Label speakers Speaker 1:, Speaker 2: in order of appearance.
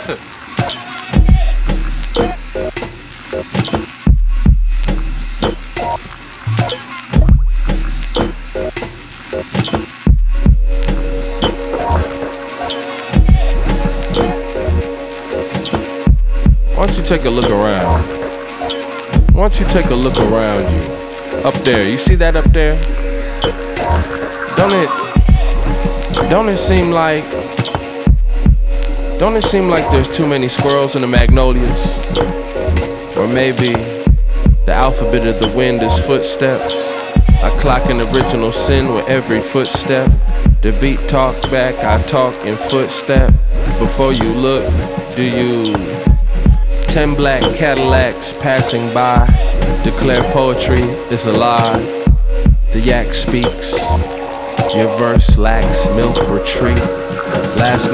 Speaker 1: Why don't you take a look around? Why don't you take a look around you? Up there, you see that up there? Don't it seem like there's too many squirrels in the magnolias? Or maybe the alphabet of the wind is footsteps. I clock an original sin with every footstep. The beat talk back, I talk in footstep. Before you look, do you 10 black Cadillacs passing by declare poetry is a lie? The yak speaks, your verse lacks milk retreat. Last